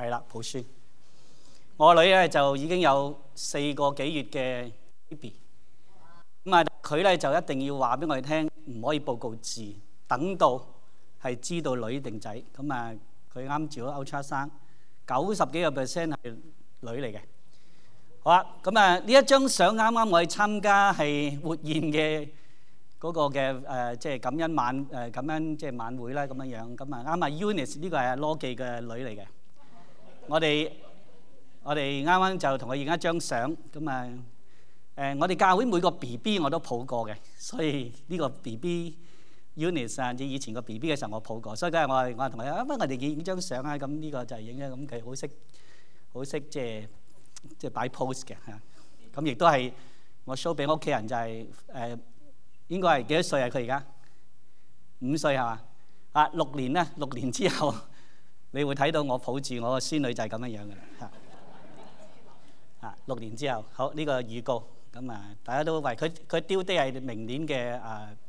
係啦，抱孫。我女咧就已經有4個幾月嘅 BB， 咁啊佢咧就一定要話俾我哋聽，唔可以報告字，等到係知道女定仔。咁啊佢啱照咗 ultrasound， 90幾個% 係女嚟嘅。好啦，咁啊呢一張相啱啱我哋參加係活宴嘅嗰個嘅即係感恩即係晚會啦咁樣樣。咁啊啱啊 Eunice 呢個係阿羅記嘅女嚟嘅。我哋啱啱就同佢影一張相。咁啊我哋教會每個 BB 我都抱過嘅，所以呢個 BB Eunice 啊，以前個 BB 嘅時候我抱過，所以今日我係同佢不如我哋影張相啊。咁呢個就係影咗，咁佢好識即係擺 pose 嘅嚇。咁亦都係我 show 俾我屋企人，就係應該係幾多歲啊？佢而家5歲係嘛？6年咧，6年之後你會睇到我抱住我個孫女就係咁樣樣嘅啦嚇。6年之後，好呢個預告咁啊，大家都為佢 due date 係明年嘅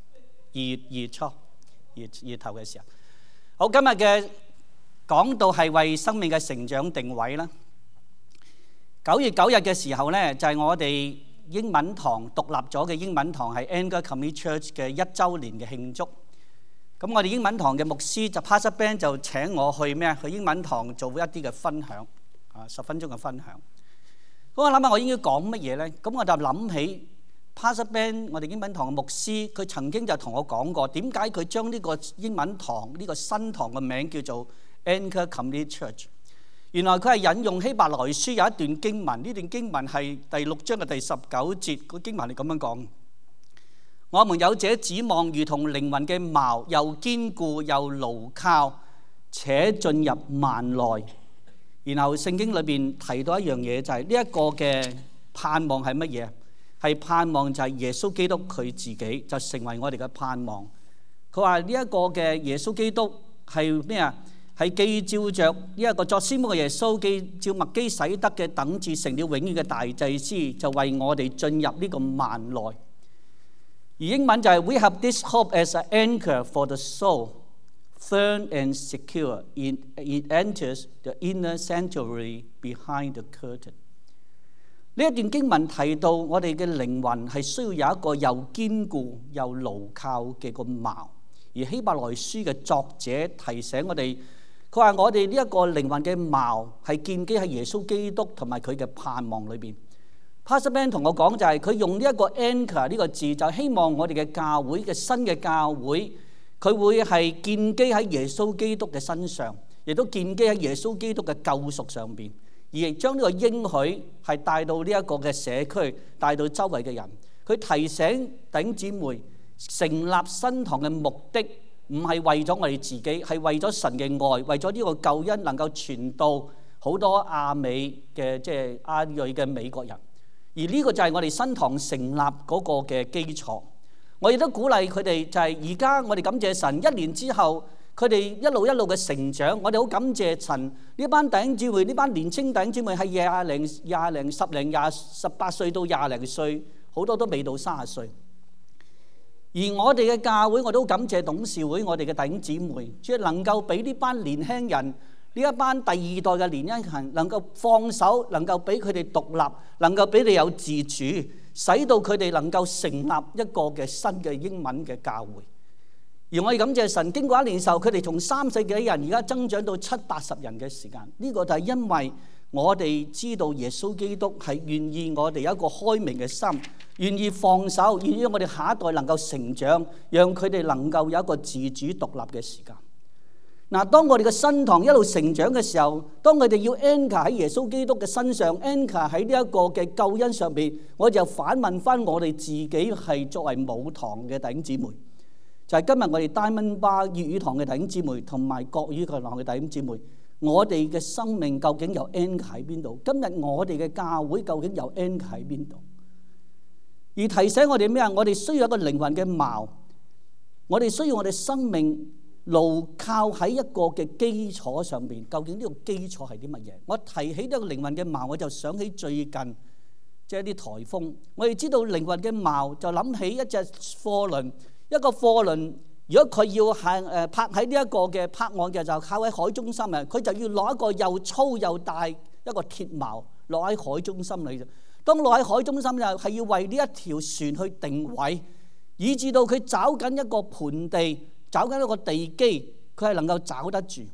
2月初2月頭嘅時候。好，今日嘅講道係為生命嘅成長定位啦。9月9日嘅時候咧，就係我哋英文堂獨立咗嘅英文堂係 Anchor Community Church 嘅1週年嘅慶祝。咁我哋英文堂嘅牧師就 Pastor Ben 就請我去去英文堂做一啲嘅分享，10分鐘嘅分享。咁我諗下我應該講乜嘢咧？咁我就諗起 Pastor Ben 我哋英文堂嘅牧師，佢曾經就同我講過，點解佢將呢個英文堂呢個新堂嘅名叫做 Anchor Community Church。原來佢係引用希伯來書有一段經文，呢段經文係第6章嘅第19節。個經文係咁樣講：我們有這指望，如同靈魂嘅錨，又堅固又牢靠，且進入幔內。然後聖經裏邊提到一樣嘢，就係呢一個嘅盼望係乜嘢？係盼望就係耶穌基督佢自己就成為我哋嘅盼望。佢話呢一個嘅耶穌基督係咩啊？係既照着呢一個作先鋒嘅耶穌，既照麥基洗德嘅等次成了永遠嘅大祭司，就為我哋進入呢個幔內。而英文就係 We have this hope as an anchor for the soul, firm and secure. It enters the inner sanctuary behind the curtain. 呢一段經文提到我哋嘅靈魂係需要有一個又堅固又牢靠嘅個錨。而希伯來書嘅作者提醒我哋。佢話：我哋呢一個靈魂嘅錨係建基喺耶穌基督同埋佢嘅盼望裏邊。Pastor Ben 同我講就係佢用呢一個 anchor 呢個字，就希望我哋嘅教會嘅新嘅教會，佢會係建基喺耶穌基督嘅身上，亦都建基喺耶穌基督嘅救贖上邊，而亦將呢個應許係帶到呢一個嘅社區，帶到周圍嘅人。佢提醒弟兄姊妹，成立新堂嘅目的，唔係為咗我哋自己，係為咗神嘅愛，為咗呢個救恩能夠傳到好多亞美嘅即係亞裔嘅美國人。而呢個就係我哋新堂成立嗰個嘅基礎。我亦都鼓勵佢哋，就係而家我哋感謝神，1年之後佢哋一路嘅成長。我哋好感謝神，呢班弟兄姊妹，呢班年青弟兄姊妹係10零、18歲到20零歲，好多都未到30歲。而我哋嘅教會，我都感謝董事會，我哋嘅弟兄姊妹，即係能夠俾呢班年輕人，呢一班第2代嘅年輕人，能夠放手，能夠俾佢哋獨立，能夠俾你有自主，使到佢哋能夠成立一個嘅新嘅英文嘅教會。而我哋感謝神，經過1年時候，佢哋從30幾人而家增長到70-80人嘅時間。呢個就係因為我哋知道耶穌基督係願意我哋有一個開明嘅心，願意放手，願意我哋下一代能夠成長，讓佢哋能夠有一個自主獨立嘅時間。嗱，當我哋嘅新堂一路成長嘅時候，當佢哋要 anchor 喺耶穌基督嘅身上 ，anchor 喺呢一個嘅救恩上邊，我就反問翻我哋自己係作為母堂嘅弟兄姊妹，就係今日我哋 Diamond Bar 粵語堂嘅弟兄姊妹，同埋國語堂嘅弟兄姊妹。我哋嘅生命究竟有 anchor 喺邊度？今日我哋嘅教會究竟有 anchor 喺邊度？而提醒我哋咩啊？我哋需要一個靈魂嘅錨，我哋需要我哋生命牢靠喺一個嘅基礎上邊。究竟呢個基礎係啲乜嘢？我提起呢個靈魂嘅錨，我就想起最近即係啲颱風。我哋知道靈魂嘅錨，就諗起一隻貨輪，一個貨輪。 如果佢要拍喺呢一個嘅拍岸嘅，就靠喺海中心嘅，佢就要攞一個又粗又大一個鐵錨落喺海中心裏。當落喺海中心就係要為呢一條船去定位，以至到佢找緊一個盆地，找緊一個地基，佢係能夠找得住。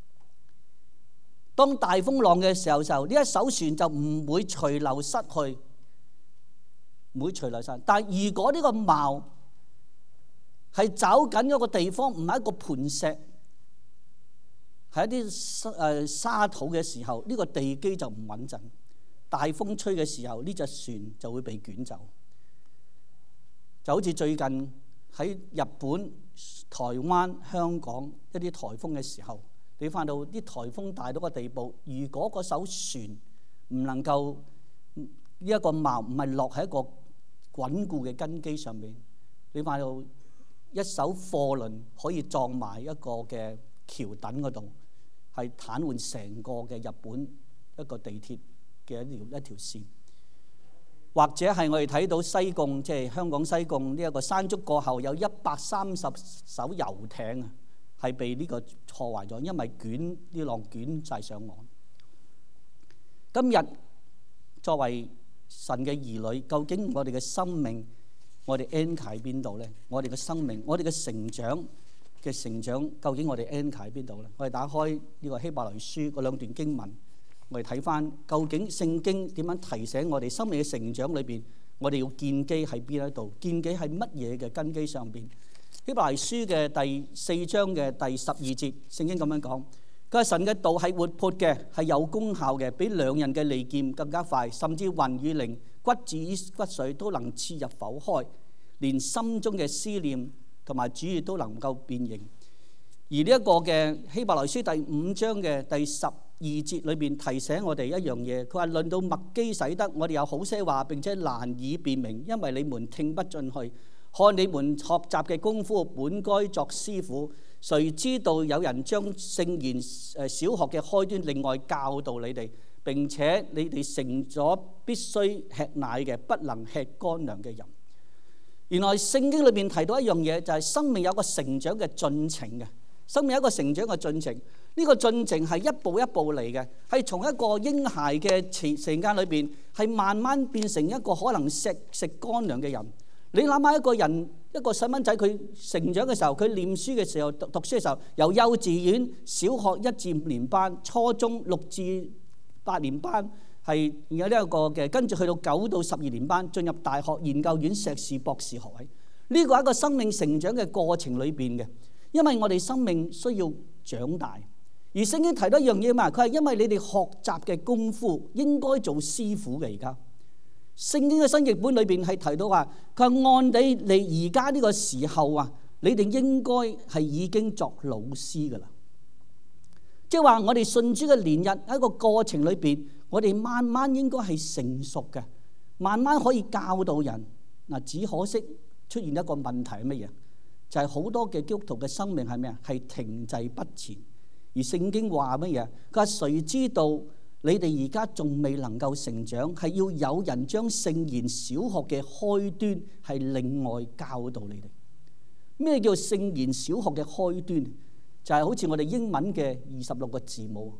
當大風浪嘅時候，呢一艘船就唔會隨流失去，唔會隨流失去。但係如果呢個錨係找緊一個地方，唔係一個磐石，係一啲沙土嘅時候，呢個地基就唔穩陣。大風吹嘅時候，呢隻船就會被捲走。就好似最近喺日本、台灣、香港一啲颱風嘅時候，你發到啲颱風大到個地步，如果嗰艘船唔能夠呢一個錨唔係落喺一個穩固嘅根基上面，你發到一艘貨輪可以撞埋一個嘅橋墩嗰度，係癱瘓成個嘅日本一個地鐵嘅一條線。或者係我哋睇到西貢，即係香港西貢呢一個山竹過後，有130艘遊艇啊，係被呢個破壞咗，因為啲浪捲晒上岸。今日作為神嘅兒女，究竟我哋嘅生命，我哋 anchor 喺邊度咧？我哋嘅生命，我哋嘅成長，究竟我哋 anchor 喺邊度咧？我哋打開呢個希伯來書嗰兩段經文。我哋睇翻究竟聖經點樣提醒我哋生命嘅成長裏邊，我哋要建基喺邊一度？建基喺乜嘢嘅根基上邊？希伯來書嘅第4章嘅第12節，聖經咁樣講：佢話神嘅道係活潑嘅，係有功效嘅，比兩刃嘅利劍更加快，甚至魂與靈、骨子骨髓都能刺入剖開，連心中嘅思念同埋主意都能夠辨認。而呢一個嘅希伯來書第5章嘅第12節裏邊提醒我哋一樣嘢，佢話論到麥基洗德，我哋有好些話並且難以辨明，因為你們聽不進去。看你們學習嘅功夫，本該作師傅，誰知道有人將聖言小學嘅開端另外教導你哋，並且你哋成咗必須吃奶嘅，不能吃乾糧嘅人。原來聖經裏邊提到一樣嘢，就係生命有個成長嘅進程嘅。生命有一個成長嘅進程，呢個進程係一步一步嚟嘅，係從一個嬰孩嘅時間裏邊，係慢慢變成一個可能食乾糧嘅人。你諗下一個人，一個細蚊仔，佢成長嘅時候，佢念書嘅時候，讀書嘅時候，由幼稚園、小學1至5年班、初中6至8年班，係有呢一個嘅，跟住去到9到12年班，進入大學、研究院、碩士、博士學位。呢個係一個生命成長嘅過程裏邊嘅。因為我哋生命需要長大，而聖經提到一樣嘢嘛，佢係因為你哋學習嘅功夫應該做師傅嘅。而家聖經嘅新譯本裏邊係提到話，佢係按你而家呢個時候啊，你哋應該係已經作老師噶啦。即係話我哋信主嘅年日喺一個過程裏邊，我哋慢慢應該係成熟嘅，慢慢可以教導人。嗱，只可惜出現一個問題係乜嘢？就係好多嘅基督徒嘅生命係咩啊？係停滯不前。而聖經話乜嘢？佢話誰知道你哋而家仲未能夠成長，係要有人將聖言小學嘅開端係另外教導你哋。咩叫聖言小學嘅開端？就係好似我哋英文嘅26個字母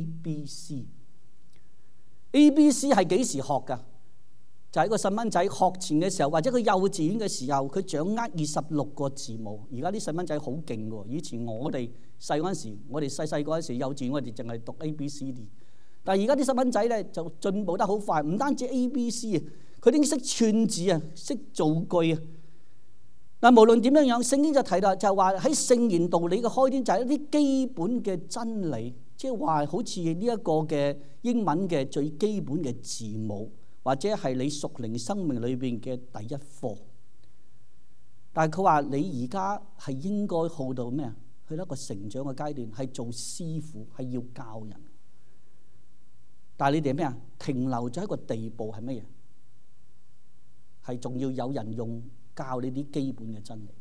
ABC。ABC 係幾時學㗎？就喺個細蚊仔學前嘅時候，或者佢幼稚園嘅時候，佢掌握26個字母。而家啲細蚊仔好勁喎！以前我哋細嗰陣時，我哋細嗰陣時幼稚園，我哋淨係讀 ABCD。但係而家啲細蚊仔咧就進步得好快，唔單止 ABC 啊，佢已經識串字啊，識造句啊。但無論點樣樣，聖經就提到就係話喺聖言道理嘅開端就係一啲基本嘅真理，即係話好似呢一個嘅英文嘅最基本嘅字母。或者係你屬靈生命裏邊嘅第一課，但係佢話你而家係應該好到咩啊？去到一個成長嘅階段，係做師傅，係要教人。但係你哋咩啊？停留咗一個地步係乜嘢？係仲要有人用教你啲基本嘅真理，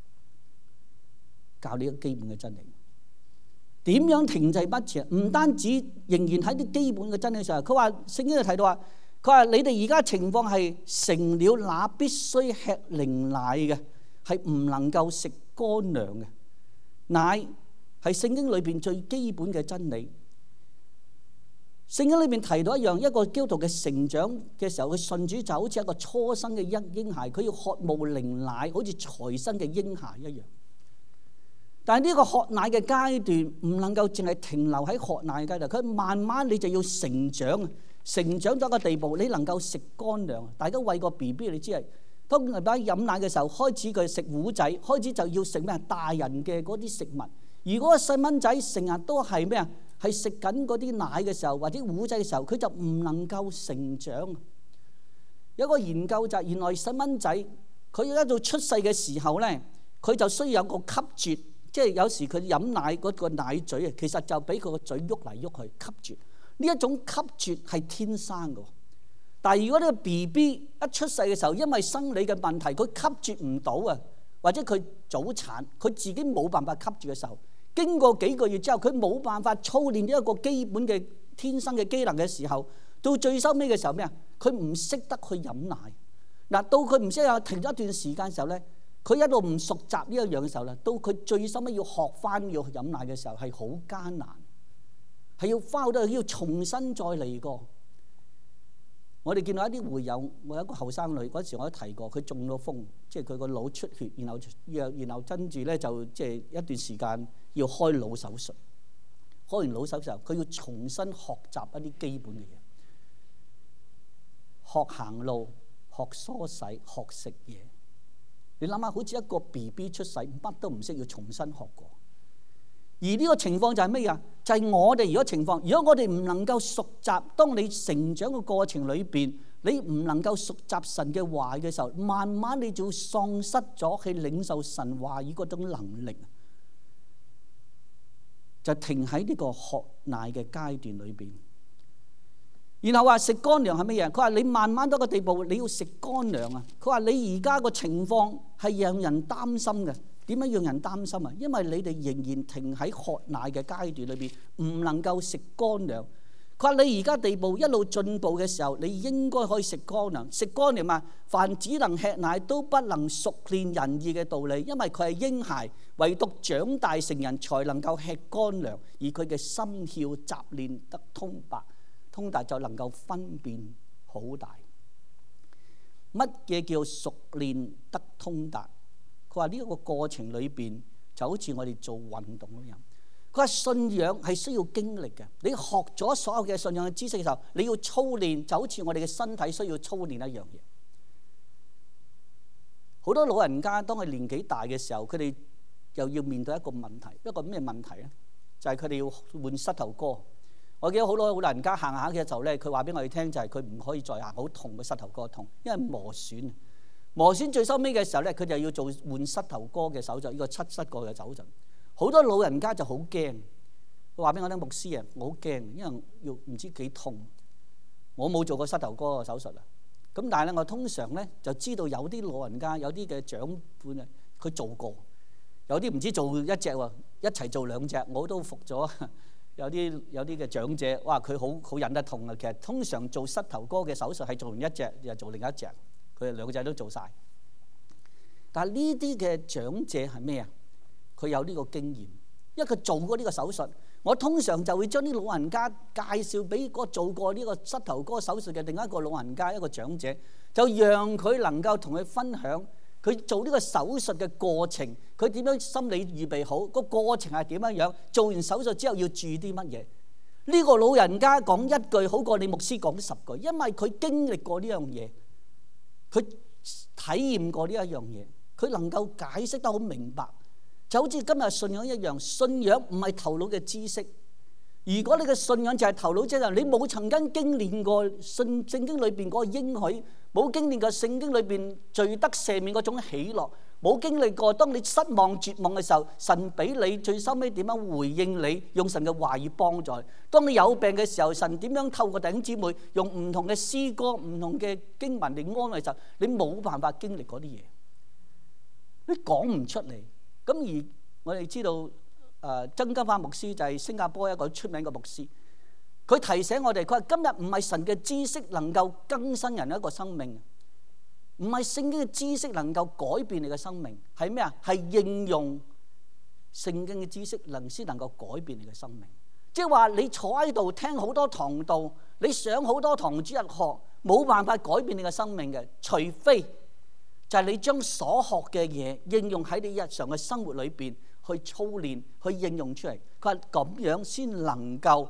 教你啲基本嘅真理。點樣停滯不前？唔單止仍然喺啲基本嘅真理上，佢話聖經就提到話。佢話：你哋而家情況係成了那必須吃靈奶嘅，係唔能夠食乾乾糧嘅。奶係聖經裏邊最基本嘅真理。聖經裏邊提到一個基督徒嘅成長嘅時候，佢信主就好似一個初生嘅嬰孩，佢要渴慕靈奶，好似才生嘅嬰孩一樣。但係呢個喝奶嘅階段唔能夠淨係停留喺喝奶嘅階段，佢慢慢你就要成長，成長咗個地步，你能夠食乾糧。大家餵個 BB， 你知係當佢飲奶嘅時候，開始佢食糊仔，開始就要食咩大人嘅嗰啲食物。如果個細蚊仔成日都係咩啊？係食緊嗰啲奶嘅時候，或者糊仔嘅時候，佢就唔能夠成長。有個研究就係原來細蚊仔佢一到出世嘅時候咧，佢就需要有個吸啜，即係有時佢飲奶嗰個奶嘴啊，其實就俾佢個嘴喐嚟喐去吸啜。呢一種吸啜係天生嘅。但係如果呢個 BB 一出世嘅時候，因為生理嘅問題，佢吸啜唔到啊，或者佢早產，佢自己冇辦法吸啜嘅時候，經過幾個月之後，佢冇辦法操練呢一個基本嘅天生嘅機能嘅時候，到最收尾嘅時候咩啊？佢唔識得去飲奶。嗱，到佢唔識得停咗一段時間嘅時候咧，佢一路唔熟習呢一樣嘅時候咧，到佢最收尾要學翻要飲奶嘅時候係好艱難，係要花好多，要重新再嚟過。我哋見到一啲會友，我有一個後生女嗰時我都提過，佢中咗風，即係佢個腦出血，然後跟住咧就即係一段時間要開腦手術。開完腦手術之後，佢要重新學習一啲基本嘅嘢，學行路、學梳洗、學食嘢。你諗下，好似一個 BB 出世，乜都唔識，要重新學過。而呢個情況就係咩呀？就係我哋如果情況，如果我哋唔能夠熟習，當你成長嘅過程裏邊，你唔能夠熟習神嘅話嘅時候，慢慢你就會喪失咗去領受神話語嗰種能力，就停喺呢個喝奶嘅階段裏邊。然後話食乾糧係乜嘢？佢話你慢慢到個地步，你要食乾糧啊！佢話你而家個情況係讓人擔心嘅。點樣讓人擔心啊？因為你哋仍然停喺喝奶嘅階段裏邊，唔能夠食乾糧。佢話你而家地步一路進步嘅時候，你應該可以食乾糧。食乾糧嘛，凡只能吃奶都不能熟練仁義嘅道理，因為佢係嬰孩，唯獨長大成人才能夠吃乾糧，而佢嘅心竅習練得通達就能夠分辨好大。乜嘢叫熟練得通達？佢話呢一個過程裏邊就好似我哋做運動咁樣。佢話信仰係需要經歷嘅。你學咗所有嘅信仰嘅知識嘅時候，你要操練，就好似我哋嘅身體需要操練一樣嘢。好多老人家當佢年紀大嘅時候，佢哋又要面對一個問題，一個咩問題咧？就係佢哋要換膝頭哥。我記得好多老人家行下嘅時候咧，佢話俾我哋聽就係佢唔可以再行，好痛嘅膝頭哥痛，因為磨損。磨損最收尾嘅時候咧，佢就要做換膝頭哥嘅手術，呢個七膝過嘅手術。好多老人家就好驚，佢話俾我聽，牧師啊，我好驚，因為要唔知幾痛。我冇做過膝頭哥嘅手術啊，咁但係咧，我通常咧就知道有啲老人家，有啲嘅長輩啊，佢做過，有啲唔知做一隻喎，一齊做兩隻，我都服咗。有啲嘅長者，哇，佢好忍得痛啊。其實通常做膝頭哥嘅手術係做完一隻又做另一隻，佢哋兩隻都做晒。但係呢啲嘅長者係咩啊？佢有呢個經驗，因為佢做過呢個手術。我通常就會將啲老人家介紹俾個做過呢個膝頭哥手術嘅另一個老人家，一個長者，就讓佢能夠同佢分享佢做呢個手術嘅過程，佢點樣心理預備好，個過程係點樣樣，做完手術之後要注意啲乜嘢。呢個老人家講一句好過你牧師講10句，因為佢經歷過呢樣嘢，佢體驗過呢一樣嘢，佢能夠解釋得好明白。就好似今日信仰一樣，信仰唔係頭腦嘅知識。如果你嘅信仰就係頭腦知識，你冇曾經經歷過聖經裏邊嗰個應許，冇經歷過聖經裏邊罪得赦免嗰種喜樂，冇經歷過當你失望絕望嘅時候，神俾你最收尾點樣回應你，用神嘅話語幫助。當你有病嘅時候，神點樣透過弟兄姊妹用唔同嘅詩歌、唔同嘅經文嚟安慰時候，你冇辦法經歷嗰啲嘢，你講唔出嚟。咁而我哋知道，曾金花牧師就係新加坡一個出名嘅牧師，佢提醒我哋，佢話今日唔係神嘅知識能夠更新人一個生命， 唔係聖經嘅知識能夠改變你嘅生命，係咩啊？係應用聖經嘅知識先能夠改變你嘅生命。即係話你坐喺度聽好多堂道，你上好多堂主日學，冇辦法改變你嘅生命嘅，除非就係你將所學嘅嘢應用喺你日常嘅生活裏邊去操練，去應用出嚟。佢話咁樣先能夠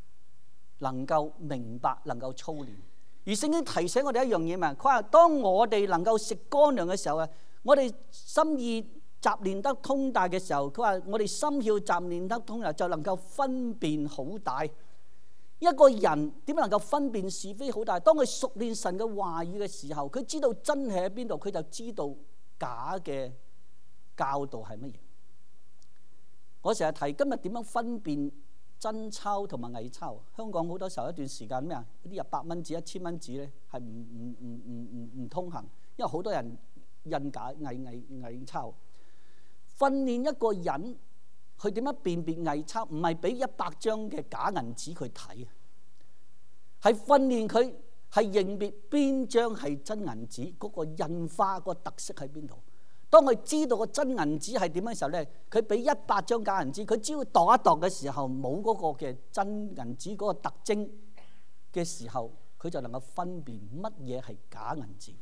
明白，能夠操練。而聖經提醒我哋一樣嘢嘛，佢話當我哋能夠食乾糧嘅時候啊，我哋心意習練得通達嘅時候，佢話我哋心竅習練得通達就能夠分辨好歹。一個人點能夠分辨是非好歹？當佢熟練神嘅話語嘅時候，佢知道真係喺邊度，佢就知道假嘅教導係乜嘢。我成日提今日點樣分辨真鈔同埋偽鈔。香港好多時候一段時間咩啊？啲100蚊紙、1000蚊紙咧係唔通行，因為好多人印假偽鈔。訓練一個人去點樣辨別偽鈔，唔係俾100張嘅假銀紙佢睇，係訓練佢係認別邊張係真銀紙，嗰個印花個特色喺邊度。當佢知道個真銀紙係點嘅時候咧，佢俾100張假銀紙，佢只要度一度嘅時候冇嗰個嘅真銀紙嗰個特徵嘅時候，佢就能夠分辨乜嘢係假銀紙。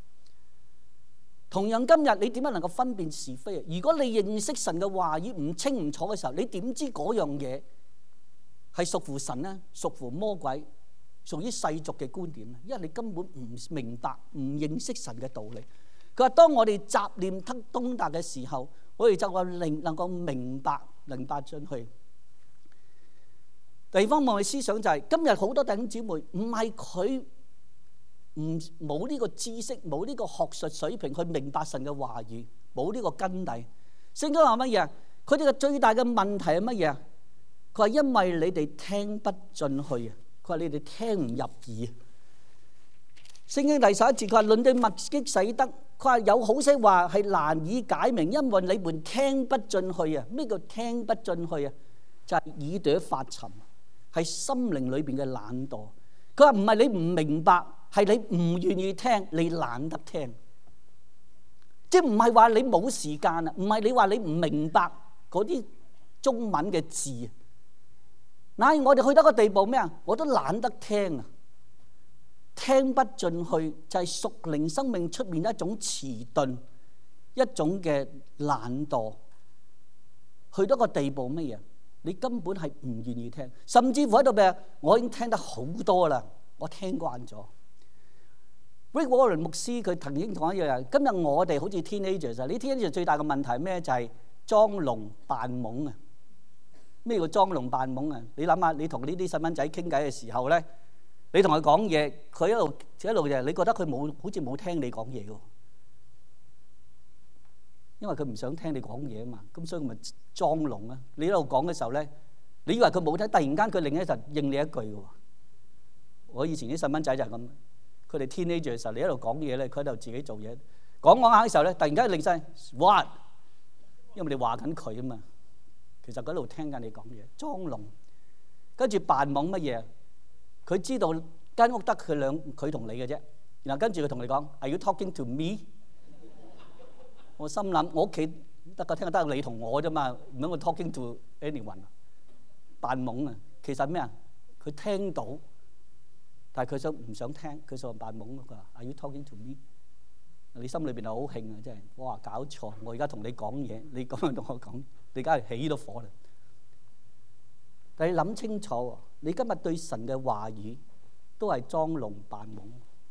同樣今日你點樣能夠分辨是非啊？如果你認識神嘅話語唔清唔楚嘅時候，你點知嗰樣嘢係屬乎神呢？屬乎魔鬼，屬於世俗嘅觀點呢？因為你根本唔明白、唔認識神嘅道理。佢話當我哋習練得通達嘅時候，我哋就能夠明白進去。第二方面嘅思想就係今日好多弟兄姊妹唔係佢冇呢個知識，冇呢個學術水平去明白神嘅話語，冇呢個根底。聖經話乜嘢？佢哋嘅最大嘅問題係乜嘢？佢話因為你哋聽不進去啊！佢話你哋聽唔入耳。聖經第11節佢話論對麥基洗德，佢話有好些話係難以解明，因為你們聽不進去啊！咩叫聽不進去啊？就係耳朵發沉，係心靈裏邊嘅懶惰。佢話唔係你唔明白，係你唔願意聽，你懶得聽。即係唔係話你冇時間啊？唔係你話你唔明白嗰啲中文嘅字。嗱，我哋去到個地步咩啊？我都懶得聽啊！聽不進去就係屬靈生命出面一種遲鈍，一種嘅懶惰。去到個地步乜嘢？你根本係唔願意聽，甚至乎喺度咩？我已經聽得好多啦，我聽慣咗。Rick Warren 牧師佢曾經講一樣嘢，今日我哋好似 teenagers， 你 teenagers 最大嘅問題咩？就係裝聾扮懵啊！咩叫裝聾扮懵啊？你諗下，你同呢啲細蚊仔傾偈嘅時候咧，你同佢講嘢，佢一路就你覺得佢好似冇聽你講嘢喎，因為佢唔想聽你講嘢啊嘛，咁所以佢咪裝聾啊！你一路講嘅時候咧，你以為佢冇聽，突然間佢另一陣應你一句嘅喎。我以前啲細蚊仔就係咁，佢哋 teenager 嘅時候，你一路講嘢咧，佢喺度自己做嘢，講下嘅時候咧，突然間擰晒 what， 因為你話緊佢啊嘛，其實佢喺度聽緊你講嘢，裝聾，跟住扮懵乜嘢？佢知道間屋得佢同你嘅啫，然後跟住佢同你講 Are you talking to me？ 我心諗我屋企得你同我啫嘛，唔通我 talking to anyone？ 扮懵啊！其實咩啊？佢聽到，但係佢唔想聽，佢想扮懵。佢話 Are you talking to me？ 你心裏邊係好興啊！真係我話搞錯，我而家同你講嘢，你咁樣同我講，你而家係起到火啦！但係你諗清楚喎，你今日對神嘅話語都係裝聾扮懵。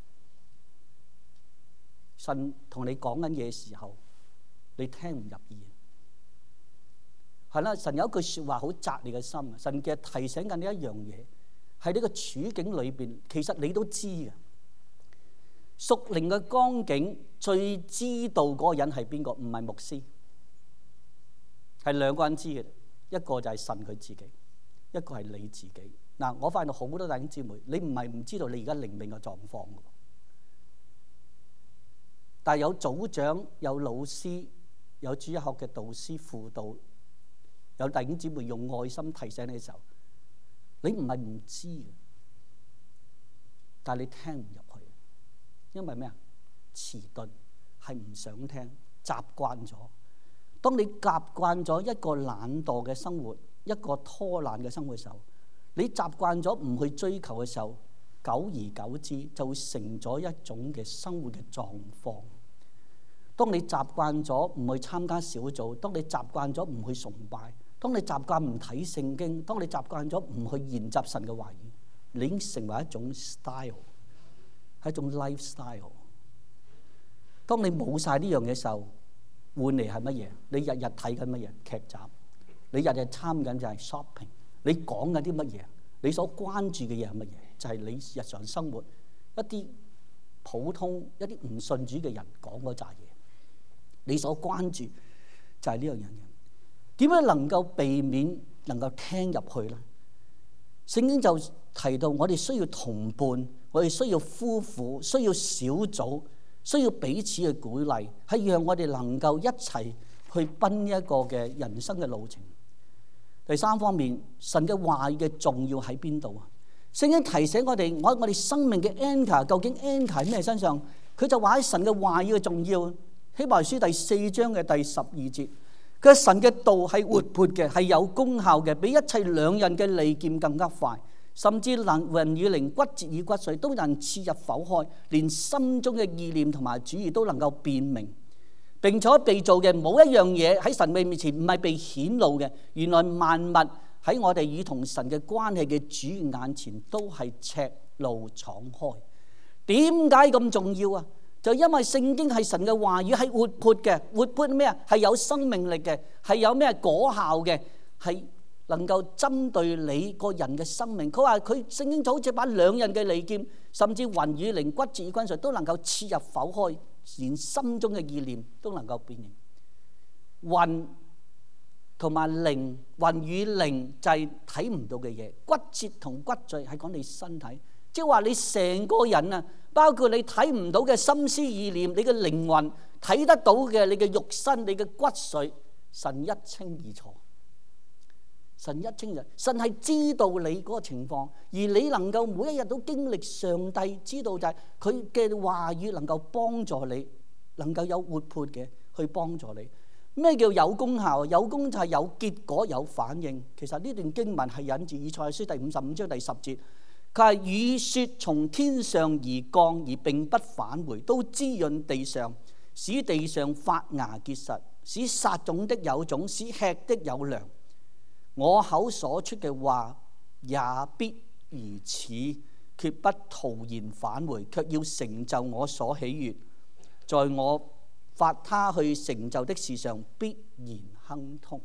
神同你講緊嘢嘅時候，你聽唔入耳。係啦，神有一句説話好扎你嘅心啊！神嘅提醒緊你一樣嘢，喺呢個處境裏邊，其實你都知嘅。屬靈嘅光景最知道嗰個人係邊個？唔係牧師，係兩個人知嘅，一個就係神佢自己。一個係你自己。嗱，我發現到好多弟兄姊妹，你唔係唔知道你而家靈命嘅狀況嘅，但係有組長、有老師、有主日學嘅導師輔導，有弟兄姊妹用愛心提醒你嘅時候，你唔係唔知嘅，但係你聽唔入去，因為咩啊？ 遲鈍，係唔想聽，習慣咗。當你習慣咗一個懶惰嘅生活，一個拖懶嘅生活嘅時候，你習慣咗唔去追求嘅時候，久而久之就會成咗一種嘅生活嘅狀況。當你習慣咗唔去參加小組，當你習慣咗唔去崇拜，當你習慣唔睇聖經，當你習慣咗唔去研習神嘅話語，你已經成為一種 style， 係一種 lifestyle。當你冇晒呢樣嘅時候，換嚟係乜嘢？你日日睇緊乜嘢劇集？你日日參緊就係 shopping。你講緊啲乜嘢？你所關注嘅嘢係乜嘢？就係你日常生活一啲普通一啲唔信主嘅人講嗰扎嘢。你所關注就係呢樣嘢。點樣能夠避免能夠聽入去呢？聖經就提到我哋需要同伴，我哋需要夫婦，需要小組，需要彼此嘅鼓勵，係讓我哋能夠一齊去奔一個嘅人生嘅路程。第三方面，神嘅話語嘅重要喺邊度啊？聖經提醒我哋，我哋生命嘅 anchor 究竟 anchor 喺咩身上？佢就話喺神嘅話語嘅重要。希伯來書第4章嘅第12節，佢話神嘅道係活潑嘅，係有功效嘅，比一切兩刃嘅利劍更加快，甚至能魂與靈、骨節與骨髓都能刺入剖開，連心中嘅意念同埋主意都能夠辨明。並且被造嘅冇一樣嘢喺神嘅面前唔係被顯露嘅。原來萬物喺我哋與同神嘅關係嘅主眼前都係赤露敞開。點解咁重要啊？就因為聖經係神嘅話語，係活潑嘅。活潑咩啊？係有生命力嘅，係有咩果效嘅，係能夠針對你個人嘅生命。佢話佢聖經就好似把兩刃嘅利劍，甚至魂與靈、骨節與骨髓都能夠刺入剖開，連心中嘅意念都能夠辨認。魂同埋靈，魂與靈就係睇唔到嘅嘢，骨節同骨髓係講你身體，即係話你成個人啊，包括你睇唔到嘅心思意念，你嘅靈魂睇得到嘅，你嘅肉身，你嘅骨髓，神一清二楚。神一清就神係知道你嗰個情況，而你能夠每一日都經歷上帝知道，就係佢嘅話語能夠幫助你，能夠有活潑嘅去幫助你。咩叫有功效？有功就係有結果有反應。其實呢段經文係引自以賽亞書第55章第10節，佢係雨雪從天上而降，而並不返回，都滋潤地上，使地上發芽結實，使撒種的有種，使吃的有糧。我口所出嘅話也必如此，決不徒然返回，卻要成就我所喜悅，在我發他去成就的事上必然亨通。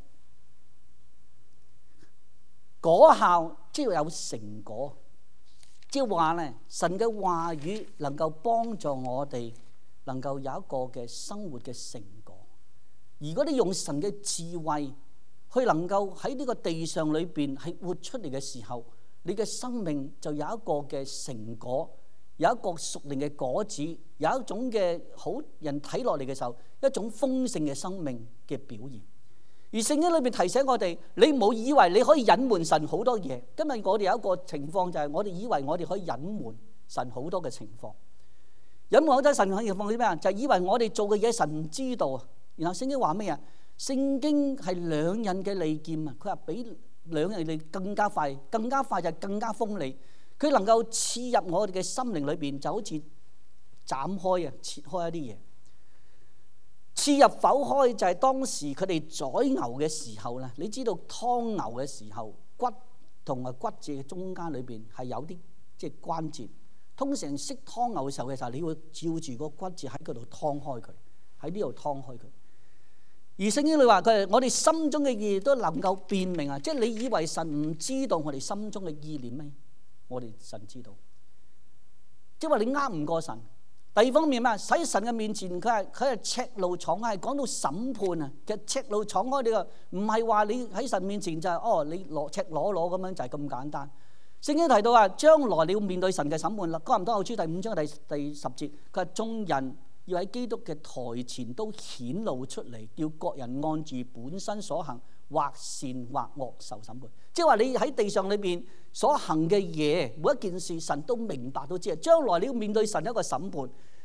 果效即係有成果，即係話咧，神嘅話語能夠幫助我哋能夠有一個嘅生活嘅成果。如果你用神嘅智慧去能夠喺呢個地上裏邊係活出嚟嘅時候，你嘅生命就有一個嘅成果，有一個屬靈嘅果子，有一種嘅好人睇落嚟嘅時候，一種豐盛嘅生命嘅表現。而聖經裏邊提醒我哋，你唔好以為你可以隱瞞神好多嘢。今日我哋有一個情況就係，我哋以為我哋可以隱瞞神好多嘅情況。隱瞞好多神嘅情況係啲咩啊？就係以為我哋做嘅嘢神唔知道啊。然後聖經話咩啊？聖經係兩刃嘅利劍啊！佢話比兩刃利更加快，更加快就更加鋒利。佢能夠刺入我哋嘅心靈裏邊，就好似斬開啊，切開一啲嘢。刺入剖開就係當時佢哋宰牛嘅時候咧，你知道劏牛嘅時候，骨同埋骨節嘅中間裏邊係有啲即係關節。通常識劏牛嘅時候你會照住個骨節喺嗰度劏開佢，喺呢度劏開佢。而聖經裏話佢係我哋心中嘅意念都能夠辨明啊！即係你以為神唔知道我哋心中嘅意念咩？我哋神知道，即係話你呃唔過神。第二方面咩？喺神嘅面前，佢係赤露敞開，係講到審判啊！其實赤露敞開呢個唔係話你喺神面前就係你赤裸裸咁樣就係咁簡單。聖經提到話，將來你要面對神嘅審判啦。哥林多後書第5章第10節，佢話眾人要喺基督嘅台前都顯露出嚟，叫各人按住本身所行，或善或惡受審判。即係話你喺地上裏邊所行嘅嘢，每一件事神都明白都知啊。將來你要面對神一個審判，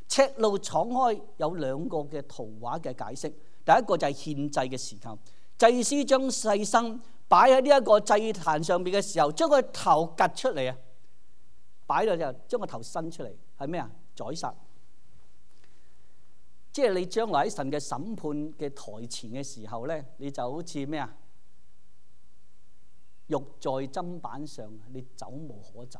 赤路敞開有兩個嘅圖畫嘅解釋。第一個就係獻祭嘅時候，祭司將細牲擺喺呢一個祭壇上邊嘅時候，將佢頭趌出嚟啊，擺咗之後將個頭伸出嚟，係咩啊？宰殺。即係你將來喺神嘅審判嘅台前嘅時候咧，你就好似咩啊？肉在砧板上，你走無可走。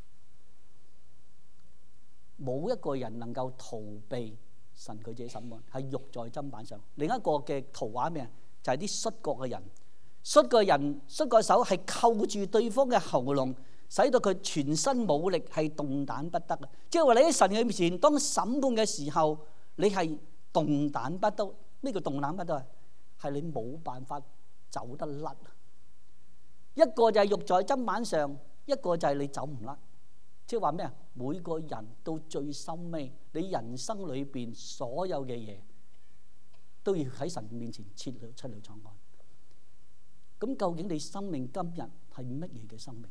冇一個人能夠逃避神佢自己審判，係肉在砧板上。另一個嘅圖畫咩啊？就係啲摔角嘅人，摔個手係扣住對方嘅喉嚨，使到佢全身冇力，係動彈不得啊！即係話你喺神嘅面前，當審判嘅時候，你係動彈不得。咩叫動彈不得啊？係你冇辦法走得甩。一個就係肉在砧板上，一個就係你走唔甩。即係話咩啊？每個人到最收尾，你人生裏邊所有嘅嘢都要喺神面前出嚟闖案。咁究竟你生命今日係乜嘢嘅生命？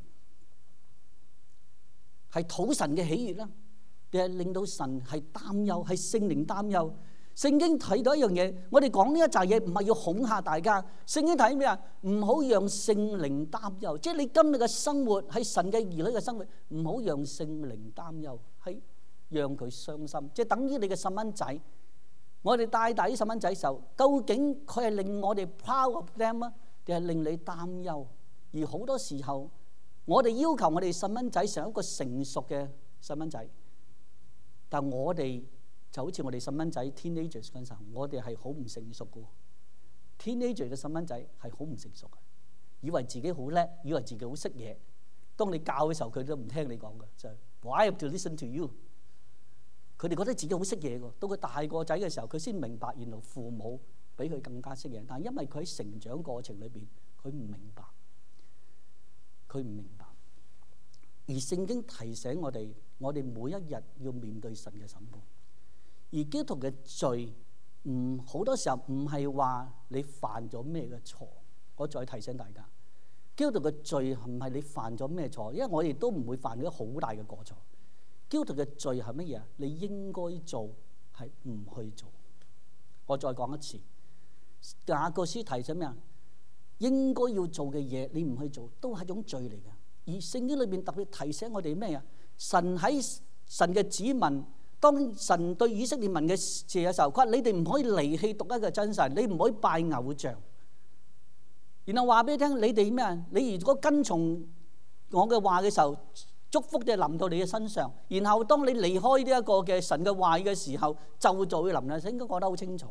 係討神嘅喜悅啦，定係令到神係擔憂，係聖靈擔憂？聖經睇到一樣嘢，我哋講呢一紮嘢唔係要恐嚇大家。聖經睇咩啊？唔好讓聖靈擔憂，即係你今日嘅生活係神嘅兒女嘅生活，唔好讓聖靈擔憂，係讓佢傷心。即係等於你嘅細蚊仔，我哋帶大啲細蚊仔時候，究竟佢係令我哋 proud of them 啊，定係令你擔憂？而好多時候，我哋要求我哋細蚊仔成一個成熟嘅細蚊仔，但我哋就好似我哋細蚊仔 teenagers 嗰陣時候，我哋係好唔成熟嘅。teenager 嘅細蚊仔係好唔成熟嘅，以為自己好叻，以為自己好識嘢。當你教嘅時候，佢都唔聽你講嘅，就係 why have to listen to you？ 佢哋覺得自己好識嘢嘅，到佢大個仔嘅時候，佢先明白原來父母比佢更加識嘢。但係因為佢喺成長過程裏邊，佢唔明白，佢唔明白。而聖經提醒我哋，我哋每一日要面對神嘅審判。而基督徒嘅罪好多時候唔係話你犯咗咩嘅錯，我再提醒大家，基督徒嘅罪唔係你犯咗咩錯，因為我哋都唔會犯咗好大嘅過錯。基督徒嘅罪係乜嘢啊？你應該做係唔去做。我再講一次，雅各書提醒咩啊？應該要做嘅嘢你唔去做，都係一種罪嚟嘅。而聖經裏邊特別提醒我哋咩啊？神嘅子民。當神對以色列民嘅事嘅時候，佢話你哋唔可以離棄獨一嘅真神，你唔可以拜偶像。然後話俾你聽，你哋咩啊？你如果跟從我嘅話嘅時候，祝福就臨到你嘅身上。然後當你離開呢一個嘅神嘅話語嘅時候，咒詛會臨到。應該講得好清楚。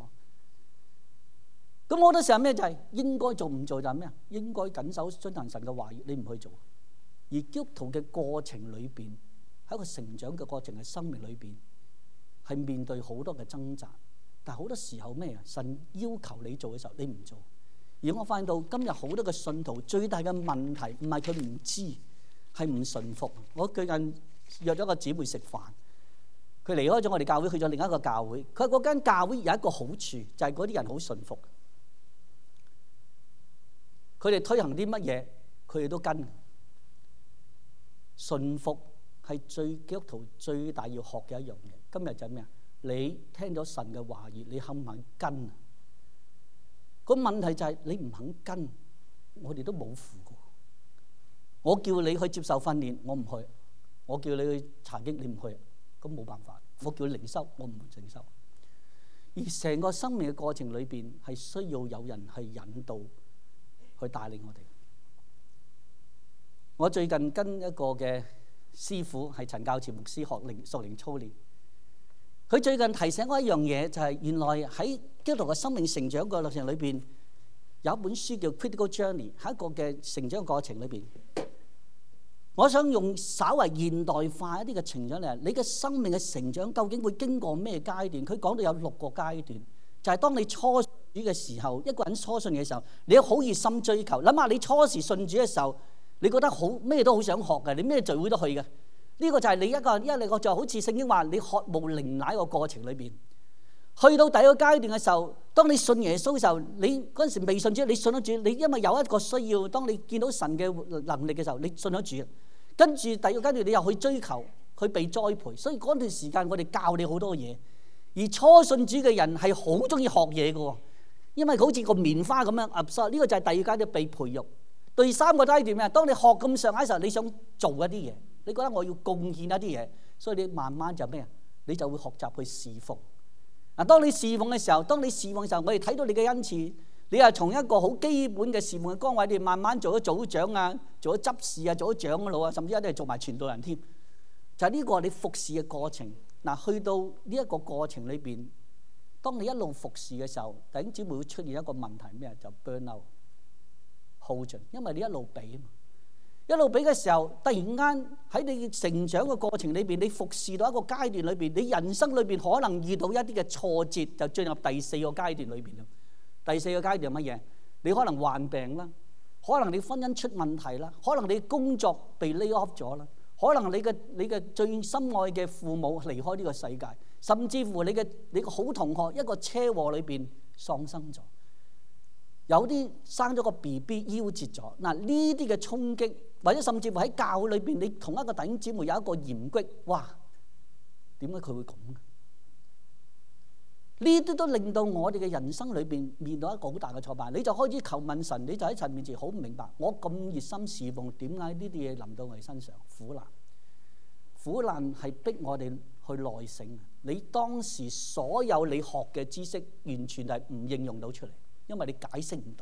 咁好多時候咩就係應該做唔做就係咩啊？應該謹守遵行神嘅話語，你唔去做。而基督徒嘅過程裏邊，喺一個成長嘅過程嘅生命裏邊，係面對好多嘅掙扎，但係好多時候咩啊？神要求你做嘅時候，你唔做。而我發現到今日好多嘅信徒最大嘅問題，唔係佢唔知，係唔順服。我最近約咗個姊妹食飯，佢離開咗我哋教會，去咗另一個教會。佢嗰間教會有一個好處，就係嗰啲人好順服。佢哋推行啲乜嘢，佢哋都跟。順服係基督徒最大要學嘅一樣嘢。今日就係咩啊？你聽咗神嘅話語，你肯唔肯跟啊？個問題就係你唔肯跟，我哋都冇負過。我叫你去接受訓練，我唔去；我叫你去查經，你唔去，咁冇辦法。我叫你靈修，我唔靈修。而成個生命嘅過程裏邊，係需要有人去引導，去帶領我哋。我最近跟一個嘅師傅係陳教慈牧師學屬靈操練。佢最近提醒我一樣嘢，就係原來喺基督徒嘅生命成長嘅過程裏邊，有一本書叫《Critical Journey》，喺一個嘅成長過程裏邊。我想用稍為現代化一啲嘅成長嚟，你嘅生命嘅成長究竟會經過咩階段？佢講到有6個階段，就係當你初信主嘅時候，一個人初信嘅時候，你有好熱心追求。諗下你初時信主嘅時候，你覺得好咩都好想學嘅，你咩聚會都去嘅。呢個就係你一個就好似聖經話你渴慕靈奶個過程裏邊，去到第二個階段嘅時候，當你信耶穌嘅時候，你嗰陣時未信主，你信咗主，你因為有一個需要，當你見到神嘅能力嘅時候，你信咗主。跟住第二個階段，你又去追求去被栽培。所以嗰段時間我哋教你好多嘢。而初信主嘅人係好中意學嘢嘅，因為好似個棉花咁樣。呢個就係第二階段被培育。第三個階段咩？當你學咁上下嘅時候，你想做一啲嘢，你覺得我要貢獻一啲嘢，所以你慢慢就咩啊？你就會學習去侍奉。嗱，當你侍奉嘅時候，我哋睇到你嘅恩賜，你係從一個好基本嘅侍奉嘅崗位，你慢慢做咗組長啊，做咗執事啊，做咗長老啊，甚至一啲係做埋傳道人添。就係呢個你服侍嘅過程。嗱，去到呢一個過程裏邊，當你一路服侍嘅時候，弟兄姊妹會出現一個問題咩？就 burn out 耗盡，因為你一路俾啊嘛。一路俾嘅時候，突然間喺你成長嘅過程裏邊，你服侍到一個階段裏邊，你人生裏邊可能遇到一啲嘅挫折，就進入第四個階段裏邊啦。第四個階段係乜嘢？你可能患病啦，可能你婚姻出問題啦，可能你工作被 lay off 咗啦，可能你嘅最深愛嘅父母離開呢個世界，甚至乎你個好同學一個車禍裏邊喪生咗，有啲生咗個 BB 夭折咗。嗱，呢啲嘅衝擊，或者甚至乎喺教會裏邊，你同一個弟兄姊妹有一個嫌隙，哇！點解佢會咁嘅？呢啲都令到我哋嘅人生裏邊面對一個好大嘅挫敗，你就開始求問神，你就喺神面前好唔明白，我咁熱心侍奉，點解呢啲嘢臨到我哋身上？苦難係逼我哋去內省。你當時所有你學嘅知識，完全係唔應用到出嚟，因為你解釋唔到。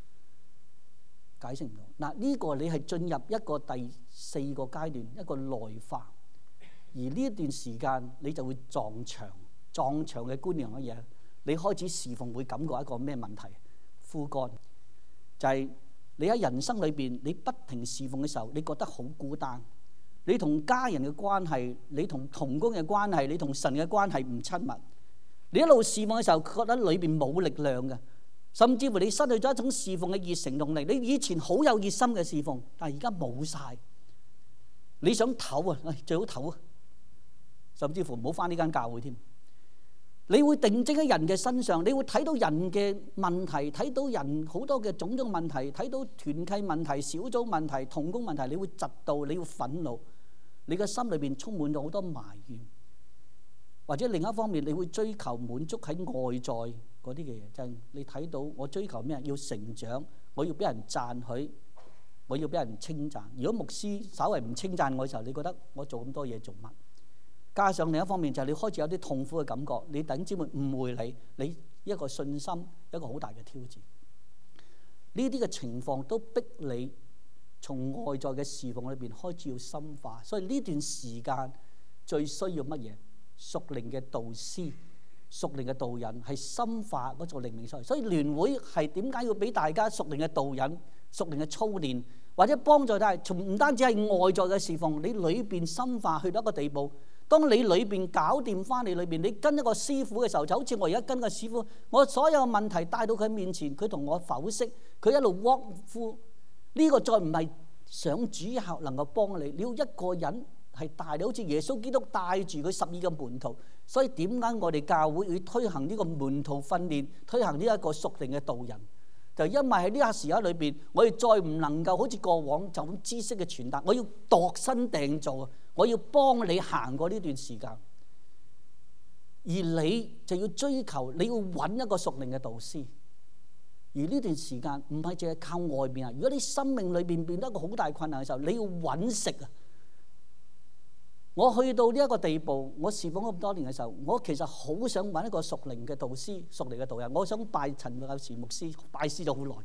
嗱，呢個你係進入一個第四個階段，一個內化。而呢一段時間你就會撞牆嘅觀念係乜嘢？你開始侍奉會感覺一個咩問題？枯乾，就係你喺人生裏邊，你不停侍奉嘅時候，你覺得好孤單。你同家人嘅關係，你同同工嘅關係，你同神嘅關係唔親密。你一路侍奉嘅時候，覺得裏邊冇力量嘅，甚至乎你失去咗一種侍奉嘅熱誠動力。你以前好有熱心嘅侍奉，但係而家冇晒。你想唞啊，最好唞啊，甚至乎唔好返呢間教會添。你會定睛喺人嘅身上，你會睇到人嘅問題，睇到人好多嘅種種問題，睇到團契問題、小組問題、同工問題，你會嫉妒，你會憤怒，你嘅心裏邊充滿咗好多埋怨，或者另一方面，你會追求滿足喺外在嗰啲嘅嘢，就係你睇到我追求咩？要成長，我要俾人讚許，我要俾人稱讚。如果牧師稍為唔稱讚我嘅時候，你覺得我做咁多嘢做乜？加上另一方面就係你開始有啲痛苦嘅感覺，你弟兄姊妹誤會你一個信心一個好大嘅挑戰。呢啲嘅情況都逼你從外在嘅侍奉裏邊開始要深化，所以呢段時間最需要乜嘢？屬靈嘅導師、屬靈嘅導引係深化嗰個靈命賽。所以聯會係點解要俾大家屬靈嘅導引、屬靈嘅操練，或者幫助大家？從唔單止係外在嘅侍奉，你裏邊深化去到一個地步。當你裏邊搞掂翻你裏邊，你跟一個師傅嘅時候，就好似我而家跟個師傅，我所有問題帶到佢面前，佢同我剖析，佢一路 walk through。呢個再唔係上主日學能夠幫你，你要一個人係帶你，好似耶穌基督帶住佢12個門徒。所以點解我哋教會要推行呢個門徒訓練，推行呢一個屬靈嘅導人？就因為喺呢個時刻裏邊，我哋再唔能夠好似過往就咁知識嘅傳達，我要度身訂造，我要幫你行過呢段時間，而你就要追求，你要揾一個屬靈嘅導師。而呢段時間唔係淨係靠外邊啊！如果你生命裏邊變得一個好大困難嘅時候，你要揾食啊！我去到呢一個地步，我侍奉咁多年嘅時候，我其實好想揾一個屬靈嘅導師、屬靈嘅導人。我想拜陳有時牧師，拜師咗好耐。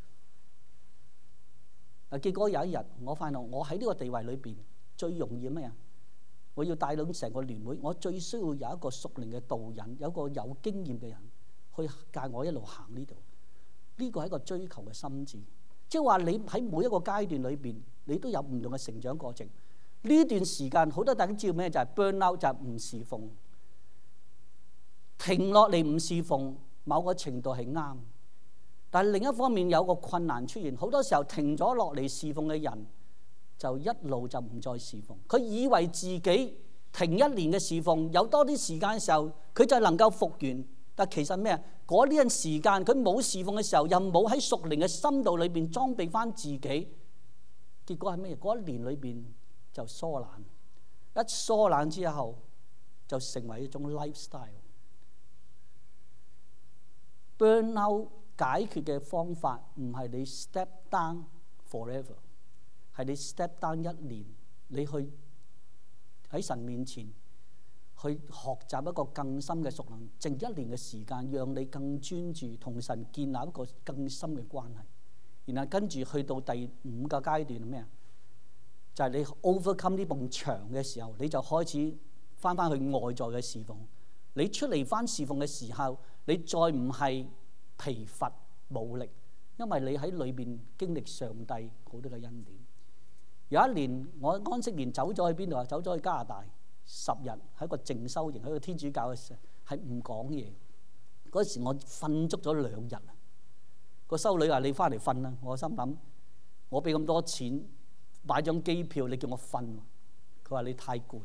結果有一日，我發現我喺呢個地位裏邊最容易咩啊？我要帶領成個聯會，我最需要有一個屬靈嘅導引，有一個有經驗嘅人去介我一路行呢度。呢個係一個追求嘅心志，即係話你喺每一個階段裏邊，你都有唔同嘅成長過程。呢段時間好多弟兄知道咩？就係 burn out，就係唔侍奉，停落嚟唔侍奉，某個程度係啱。但係另一方面有個困難出現，好多時候停咗落嚟侍奉嘅人就一路就唔再侍奉。佢以為自己停1年嘅侍奉，有多啲時間嘅時候，佢就能夠復原。但其實咩啊？嗰啲陣時間佢冇侍奉嘅時候，又冇喺屬靈嘅深度裏邊裝備翻自己，結果係咩？嗰1年裏邊就疏懶， 一疏冷之後就成為一種 lifestyle。 Burnout 解決嘅方法唔係你 step down forever， 係你 step down 一年，你去喺神面前去學習一個更深嘅屬靈，剩一年嘅時間，讓你更專注同神建立一個更深嘅關係。然後跟住去到第5個階段係咩啊？就係你 overcome 呢埲牆嘅時候，你就開始翻去外在嘅侍奉。你出嚟翻侍奉嘅時候，你再唔係疲乏無力，因為你喺裏邊經歷上帝好多嘅恩典。有一年我安息年走咗去邊度啊？走咗去加拿大10日，喺一個靜修營，喺個天主教嘅時候係唔講嘢。嗰時我瞓足咗2日。個修女話：你翻嚟瞓啦。我心諗，我俾咁多錢買張機票，你叫我瞓？佢話你太攰。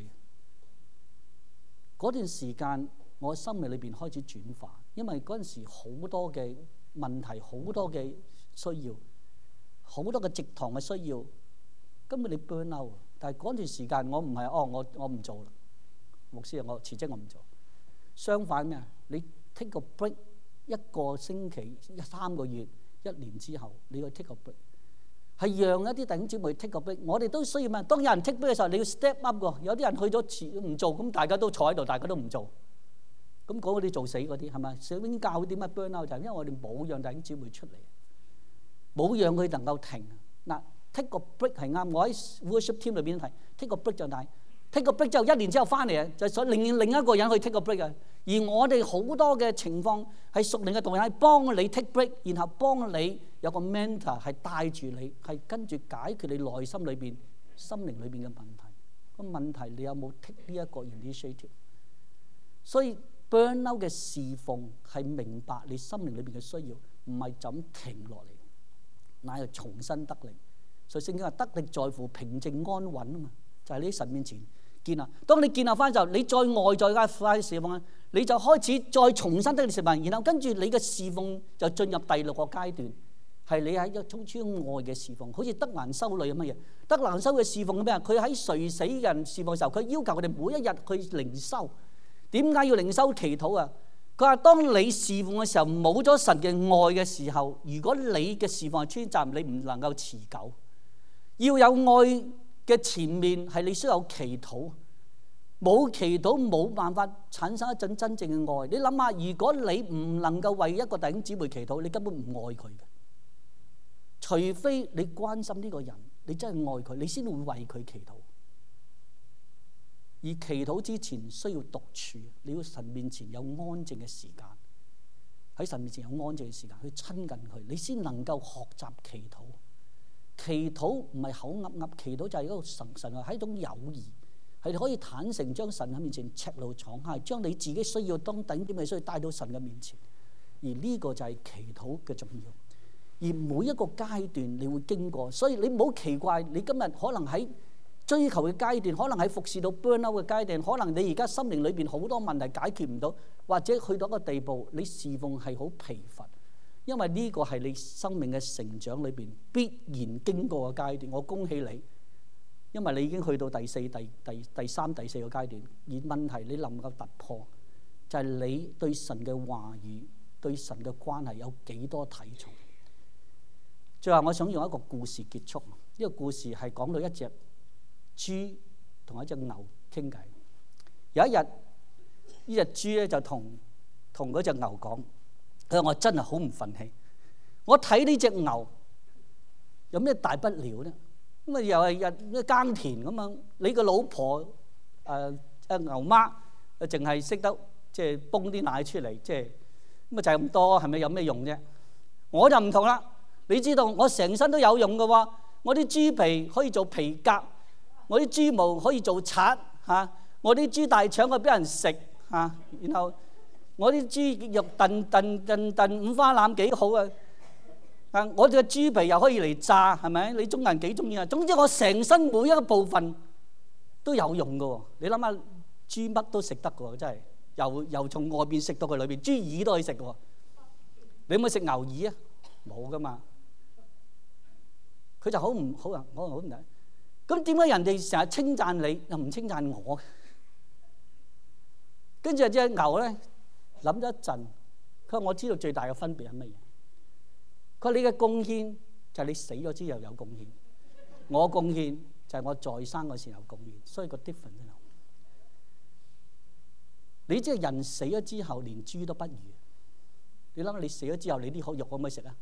嗰段時間我心裏邊開始轉化，因為嗰陣時好多嘅問題，好多嘅需要，好多嘅直堂嘅需要，根本你 burn out。但係嗰段時間我唔係我唔做啦，牧師我辭職我唔做。相反咩啊？你 take 個 break 1個星期、3個月、1年之後，你要 take 個 break， 係讓一啲弟兄姊妹 take 個 break。我哋都需要咩？當有人 take break 嘅時候，你要 step up 喎。有啲人去咗唔做，咁大家都坐喺度，大家都唔做，咁嗰啲做死嗰啲係咪？聖經教會點解 burn out？就係因為我哋冇讓弟兄姊妹出嚟，冇讓佢能夠停。嗱 ，take 個 break 係啱。我喺 worship team 裏邊提 take 個 break 就係 take 個 break 之後1年之後翻嚟啊，就想另一個人去 take 個 break 啊。而我哋好多嘅情況係屬靈嘅導演，係幫你 take break， 然後幫你有個 mentor 係帶住你，係跟住解決你內心裏邊、心靈裏邊嘅問題。個問題你有冇 take 呢一個 initiative？ 所以 burnout 嘅侍奉係明白你心靈裏邊嘅需要，唔係就咁停落嚟，乃係重新得力。所以聖經話得力在乎平靜安穩啊嘛，就係你喺神面前建立。當你建立翻就，你再外在嘅侍奉，你就開始再重新得力侍奉，然後跟住你嘅侍奉就進入第6個階段，係你喺一種出愛嘅侍奉，好似德蘭修女咁嘅嘢。德蘭修嘅侍奉係咩啊？佢喺垂死人侍奉嘅時候，佢要求佢哋每一日去靈修。點解要靈修祈禱啊？佢話當你侍奉嘅時候冇咗神嘅愛嘅時候，如果你嘅侍奉係穿雜，你唔能夠持久。要有愛嘅前面係你需要有祈禱，冇祈禱冇辦法產生一種真正嘅愛。你諗下，如果你唔能夠為一個弟兄姊妹祈禱，你根本唔愛佢嘅。除非你關心呢個人，你真係愛佢，你先會為佢祈禱。而祈禱之前需要獨處，你要神面前有安靜嘅時間，喺神面前有安靜嘅時間去親近佢，你先能夠學習祈禱。祈禱唔係口噏噏，祈禱就係一個神係一種友誼，係可以坦誠將神喺面前赤露敞開，將你自己需要當頂點嘅需要帶到神嘅面前。而呢個就係祈禱嘅重要。而每一個階段你會經過，所以你唔好奇怪，你今日可能喺追求嘅階段，可能喺服侍到 burnout 嘅階段，可能你而家心靈裏邊好多問題解決唔到，或者去到一個地步，你侍奉係好疲乏。因為呢個係你生命嘅成長裏邊必然經過嘅階段。我恭喜你，因為你已經去到第3、第4個階段。而問題你能夠突破，就係你對神嘅話語、對神嘅關係有幾多體重。最後我想用一個故事結束。呢個故事係講到一隻豬同一隻牛傾偈。有一日，呢隻豬咧就同嗰隻牛講。佢話：我真係好唔忿氣，我睇呢隻牛有咩大不了咧？咁啊又係日耕田咁啊！你個老婆牛媽淨係識得即係泵啲奶出嚟，即係咁啊就係咁多，係咪有咩用啫？我就唔同啦，你知道我成身都有用嘅喎，我啲豬皮可以做皮革，我啲豬毛可以做刷嚇，我啲豬大腸可以俾人食嚇，然後。我啲豬肉燉五花腩幾好啊！我隻豬皮又可以嚟炸，係咪？你中國人幾中意啊？總之我成身每一個部分都有用嘅喎。你諗下，豬乜都食得嘅喎，真係由從外邊食到佢裏邊，豬耳都可以食嘅喎。你有冇食牛耳啊？冇噶嘛。佢就好唔好啊？我好唔得。 咁點解人哋成日稱讚你，又唔稱讚我？跟住隻牛咧諗咗一陣，佢話我知道最大嘅分別係乜嘢。佢話你嘅貢獻就係你死咗之後有貢獻，我貢獻就係我在生嗰時候貢獻，所以個 difference 喺度。你即係人死咗之後連豬都不如。你諗下，你死咗之後你啲肉可唔可以食啊？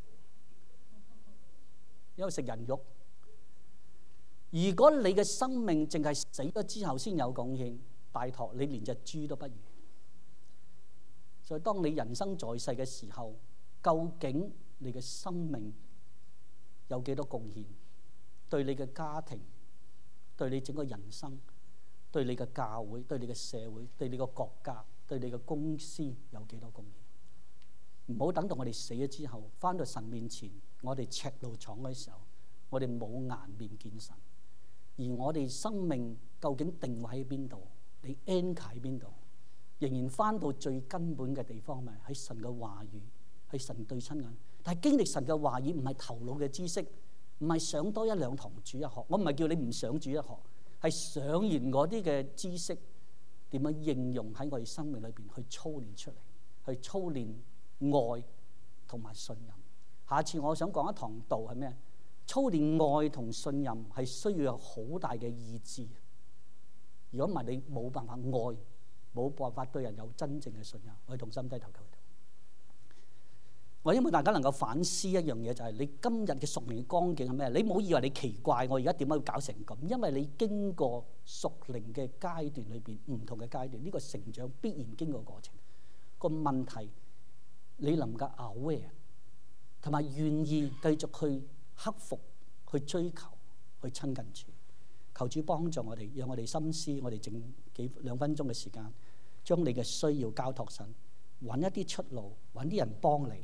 因為食人肉。如果你嘅生命淨係死咗之後先有貢獻，拜託你連隻豬都不如。所以當你人生在世嘅時候，究竟你嘅生命有幾多貢獻？對你嘅家庭，對你整個人生，對你嘅教會，對你嘅社會，對你嘅國家，對你嘅公司有幾多貢獻？唔好等到我哋死咗之後，返到神面前，我哋赤露闖嘅時候，我哋冇顏面見神。而我哋生命究竟定位喺邊度？你 anchor 喺邊度？仍然返到最根本嘅地方，咪喺神嘅話語，喺神對親眼。但係經歷神嘅話語，唔係頭腦嘅知識，唔係上多一兩堂主日學。我唔係叫你唔上主日學，係上完嗰啲嘅知識點樣應用喺我哋生命裏邊去操練出嚟，去操練愛同埋信任。下次我想講一堂道係咩？操練愛同信任係需要有好大嘅意志。如果唔係，你冇辦法愛，冇辦法對人有真正嘅信任。我哋同心低頭求禱。我希望大家能夠反思一樣嘢，就係你今日嘅屬靈光景係咩？你唔好以為你奇怪我而家點解要搞成咁，因為你經過屬靈嘅階段裏邊，唔同嘅階段，呢個成長必然經過過程。個問題你能夠 aware 同埋願意繼續去克服、去追求、去親近主。求主幫助我哋，讓我哋心思，我哋剩2分鐘嘅時間，將你嘅需要交託神，揾一啲出路，揾啲人幫你。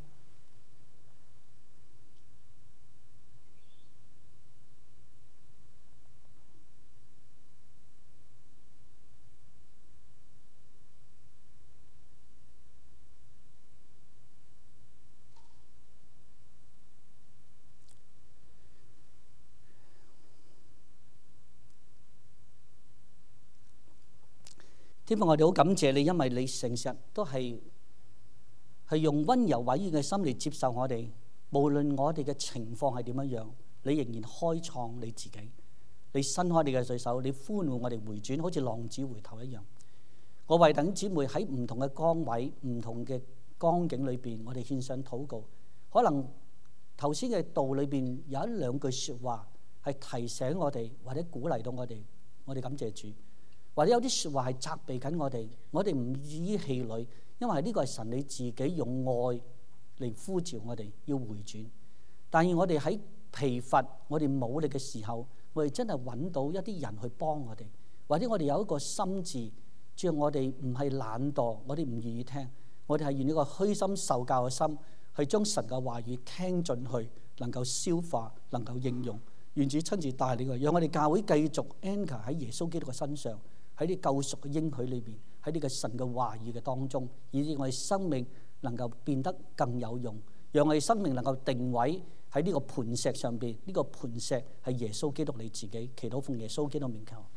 天父，我哋好感謝你，因為你成日都係用溫柔委婉嘅心嚟接受我哋，無論我哋嘅情況係點樣，你仍然開創你自己，你伸開你嘅雙手，你歡迎我哋回轉，好似浪子回頭一樣。我為弟兄姊妹喺唔同嘅崗位、唔同嘅光景裏邊，我哋獻上禱告。可能頭先嘅道裏邊有一兩句説話係提醒我哋，或者鼓勵到我哋，我哋感謝主。或者有啲説話係責備緊我哋唔以氣餒，因為呢個係神你自己用愛嚟呼召我哋要回轉。但係我哋喺疲乏、我哋冇力嘅時候，我哋真係揾到一啲人去幫我哋，或者我哋有一個心志，只要我哋唔係懶惰，我哋唔願意聽，我哋係願意一個虛心受教嘅心，去將神嘅話語聽進去，能夠消化，能夠應用。願主親自帶領我，讓我哋教會繼續 anchor 喺耶穌基督嘅身上。喺啲救贖嘅應許裏邊，喺呢個神嘅話語嘅當中，以致我哋生命能夠變得更有用，讓我哋生命能夠定位喺呢個磐石上邊。呢個磐石係耶穌基督你自己。祈禱奉耶穌基督名求。